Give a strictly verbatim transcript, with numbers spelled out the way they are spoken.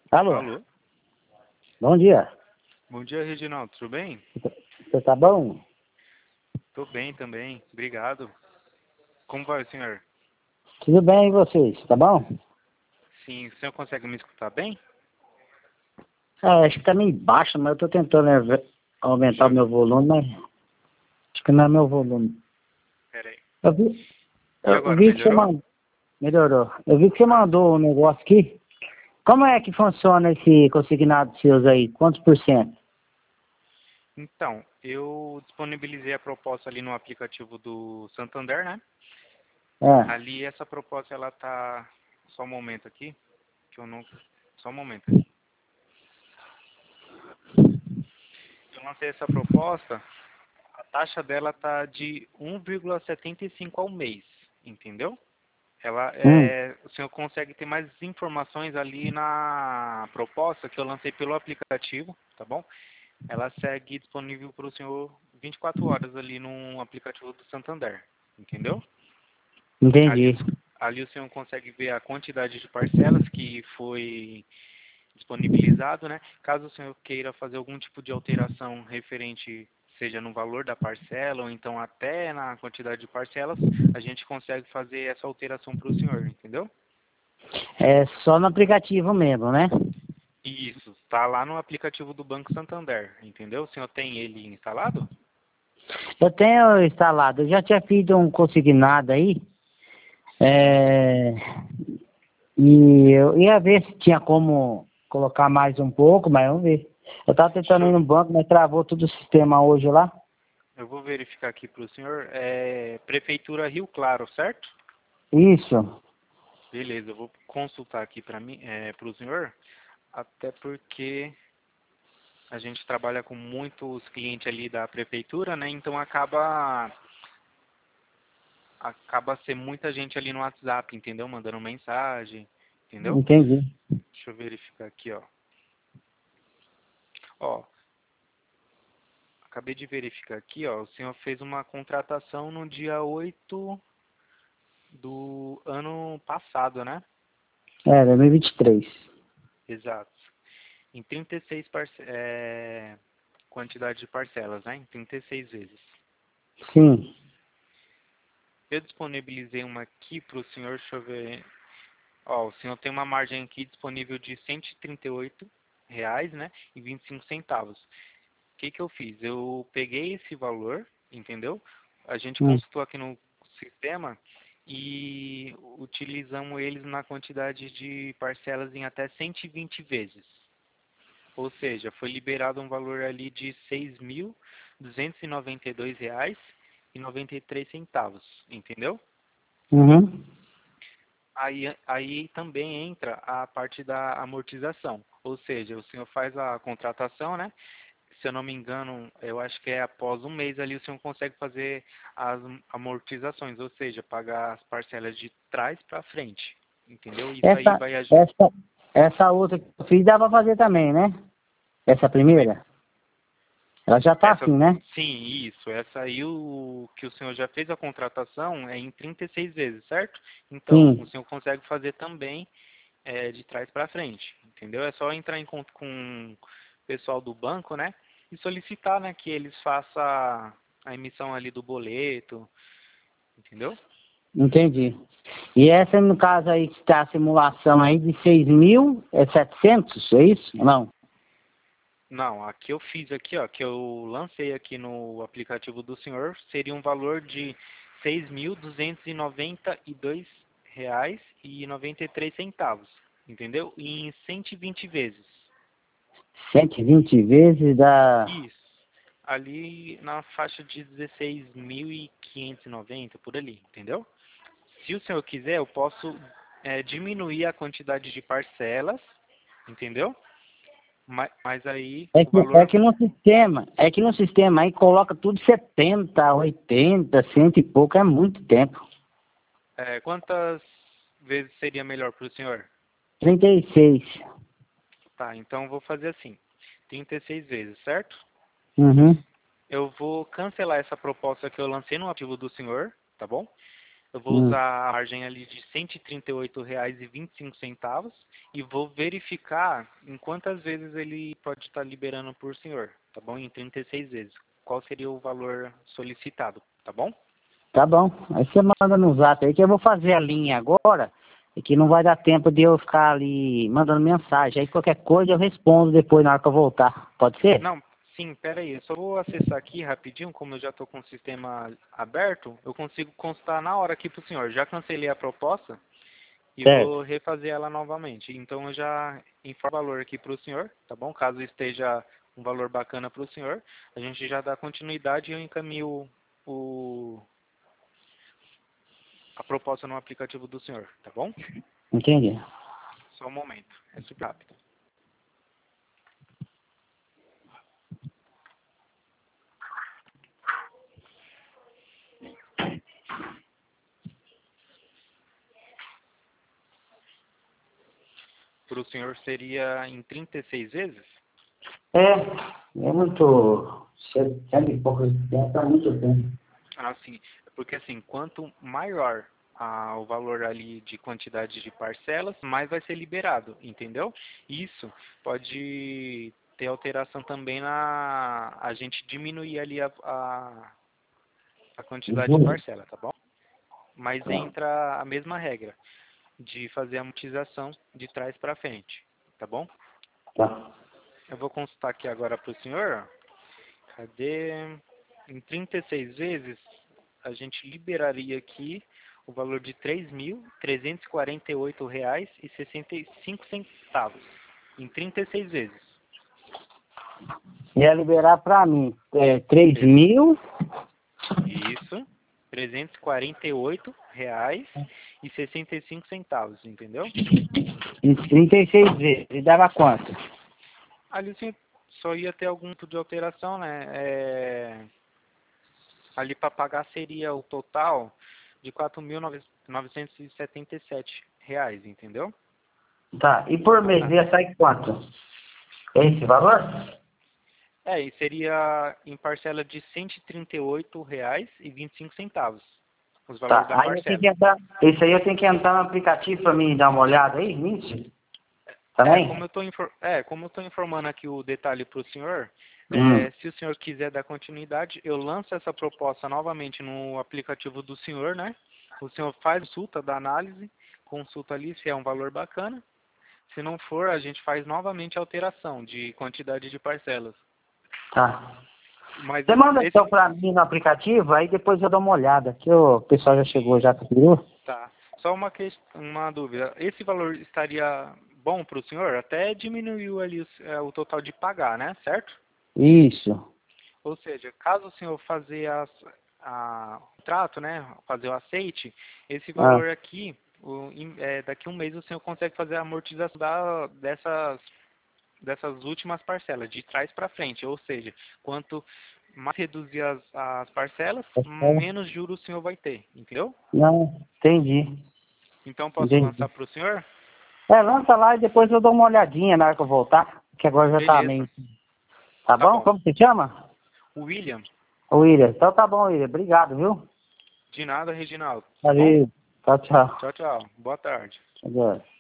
Alô, Alô? bom dia. Bom dia, Reginaldo. Tudo bem? Você tá bom? Tô bem também. Obrigado. Como vai, senhor? Tudo bem e vocês? Tá bom? Sim, o senhor consegue me escutar bem? Ah, acho que tá meio baixo, mas eu tô tentando eh, Deixa aumentar o eu... meu volume, mas acho que não é meu volume. Pera aí. Eu vi, E eu agora, vi que você melhorou? mandou. Melhorou. Eu vi que você Ah, mandou um negócio aqui. Como é que funciona esse consignado seus aí? Quantos por cento? então, eu disponibilizei a proposta ali no aplicativo do Santander, né? É. Ali, essa proposta, ela tá... Só um momento aqui, que eu não... Só um momento aqui. Eu lancei essa proposta, a taxa dela tá de um vírgula setenta e cinco ao mês, entendeu? Ela Hum, é, o senhor consegue ter mais informações ali na proposta que eu lancei pelo aplicativo, tá bom? Ela segue disponível para o senhor vinte e quatro horas ali no aplicativo do Santander, entendeu? Ali, entendi. os- ali o senhor consegue ver a quantidade de parcelas que foi disponibilizado, né? Caso o senhor queira fazer algum tipo de alteração referente, seja no valor da parcela ou então até na quantidade de parcelas, a gente consegue fazer essa alteração para o senhor, entendeu? É só no aplicativo mesmo, né? Isso, está lá no aplicativo do Banco Santander, entendeu? O senhor tem ele instalado? Eu tenho instalado, eu já tinha feito um consignado aí. Sim. É, e eu ia ver se tinha como colocar mais um pouco, mas vamos ver. Eu tava Deixa tentando ir eu, no banco, mas travou todo o sistema hoje lá. eu vou verificar aqui para o senhor. É Prefeitura Rio Claro, certo? Isso. Beleza, eu vou consultar aqui para mim, é, para o senhor, até porque a gente trabalha com muitos clientes ali da prefeitura, né? Então acaba acaba ser muita gente ali no WhatsApp, entendeu? Mandando mensagem, entendeu? Entendi. Deixa eu verificar aqui, ó. Ó, acabei de verificar aqui, ó. O senhor fez uma contratação no dia oito do ano passado, né? É, dois mil e vinte e três. Exato. Em trinta e seis parce é, quantidade de parcelas, né? Em trinta e seis vezes. Sim. Eu disponibilizei uma aqui para o senhor, deixa eu ver. Ó, o senhor tem uma margem aqui disponível de cento e trinta e oito reais, né? E vinte e cinco centavos. O que que eu fiz? Eu peguei esse valor, entendeu? A gente Hum. consultou aqui no sistema e utilizamos eles na quantidade de parcelas em até cento e vinte vezes. Ou seja, foi liberado um valor ali de seis mil duzentos e noventa e dois reais e noventa e três centavos, entendeu? Uhum. Aí, aí também entra a parte da amortização, ou seja, o senhor faz a contratação, né? Se eu não me engano, eu acho que é após um mês ali o senhor consegue fazer as amortizações, ou seja, pagar as parcelas de trás para frente, entendeu? Isso aí Essa, vai ajudar. essa, essa outra que eu fiz dá pra fazer também, né? Essa primeira? Ela já tá Essa, assim, né? sim, isso. Essa aí o que o senhor já fez a contratação é em trinta e seis vezes, certo? Então, o Sim. senhor consegue fazer também é, de trás para frente, entendeu? É só entrar em contato com o pessoal do banco, né? E solicitar, né, que eles façam a, a emissão ali do boleto, entendeu? Entendi. E essa, no caso aí, que está a simulação aí de seis mil, é setecentos, é isso? Não. Não, a que eu fiz aqui, ó, que eu lancei aqui no aplicativo do senhor, seria um valor de seis mil duzentos e noventa e dois reais e noventa e três centavos, entendeu? E em cento e vinte vezes. cento e vinte vezes dá... Isso. Ali na faixa de dezesseis mil e quinhentos e noventa por ali, entendeu? Se o senhor quiser, eu posso é, diminuir a quantidade de parcelas, entendeu? Mas, mas aí É o que, é valor que no sistema, é que no sistema aí coloca tudo setenta, oitenta, cento e pouco, é muito tempo. É, quantas vezes seria melhor para o senhor? Trinta e seis. Tá, então eu vou fazer assim, trinta e seis vezes, certo? Uhum. Eu vou cancelar essa proposta que eu lancei no ativo do senhor, tá bom? Eu vou Hum. usar a margem ali de cento e trinta e oito reais e vinte e cinco centavos e vou verificar em quantas vezes ele pode estar liberando por senhor, tá bom? Em trinta e seis vezes. Qual seria o valor solicitado, tá bom? Tá bom. Aí você manda no zap aí que eu vou fazer a linha agora e que não vai dar tempo de eu ficar ali mandando mensagem. Aí qualquer coisa eu respondo depois na hora que eu voltar. Pode ser? Não, sim, pera aí. Eu só vou acessar aqui rapidinho, como eu já estou com o sistema aberto, eu consigo constar na hora aqui para o senhor. Já cancelei a proposta e Certo. vou refazer ela novamente. Então eu já informo o valor aqui para o senhor, tá bom? Caso esteja um valor bacana para o senhor, a gente já dá continuidade e eu encaminho o, a proposta no aplicativo do senhor, tá bom? Entendi. Só um momento, é super rápido. Para o senhor seria em trinta e seis vezes? É, é muito. Cento e pouco tempo, é muito tempo. Ah, sim. Porque assim, quanto maior ah, o valor ali de quantidade de parcelas, mais vai ser liberado, entendeu? Isso pode ter alteração também na a gente diminuir ali a, a, a quantidade de Uhum. parcela, tá bom? Mas Tá. entra a mesma regra de fazer a amortização de trás para frente, tá bom? Tá. Eu vou consultar aqui agora para o senhor. Cadê? Em trinta e seis vezes, a gente liberaria aqui o valor de três mil trezentos e quarenta e oito reais e sessenta e cinco centavos. Em trinta e seis vezes. Ia liberar pra mim é, três Tre- mil. Isso. trezentos e quarenta e oito reais e sessenta e cinco centavos, entendeu? Em trinta e seis vezes. E dava quanto? Ali sim, só ia ter algum tipo de alteração, né? É, ali para pagar seria o total de quatro mil novecentos e setenta e sete reais, entendeu? Tá. E por mês Ah, ia sair quanto? É esse valor? é, e seria em parcela de cento e trinta e oito reais e vinte e cinco centavos, os valores Tá. da Aí eu tenho parcela. que entrar. Isso aí eu tenho que entrar no aplicativo pra mim dar uma olhada aí nisso? É, como Também? eu estou é, como eu estou informando aqui o detalhe para o senhor, Hum. é, se o senhor quiser dar continuidade, eu lanço essa proposta novamente no aplicativo do senhor, né? O senhor faz consulta da análise, consulta ali se é um valor bacana. Se não for, a gente faz novamente a alteração de quantidade de parcelas. Tá. Mas Você manda esse, então pra mim no aplicativo, aí depois eu dou uma olhada. Que o pessoal já chegou já, viu? tá. Só uma, que... uma dúvida. Esse valor estaria bom para o senhor? Até diminuiu ali o, é, o total de pagar, né? Certo? Isso. Ou seja, caso o senhor fazer as, a, o trato, né? Fazer o aceite, esse Ah, valor aqui, o, em- é, daqui a um mês o senhor consegue fazer a amortização da, dessas, dessas últimas parcelas, de trás para frente. Ou seja, quanto mais reduzir as, as parcelas, tá certo. menos juros o senhor vai ter. Entendeu? Não, entendi. Então posso Entendi. lançar para o senhor? É, lança lá e depois eu dou uma olhadinha na hora que eu voltar. Que agora já tá Beleza. meio. Tá Tá bom? bom. Como se chama? William, Ô, William. Então tá bom, William. Obrigado, viu? de nada, Reginaldo. Tá bom? Valeu. Tchau, tchau. Tchau, tchau. Boa tarde. Agora.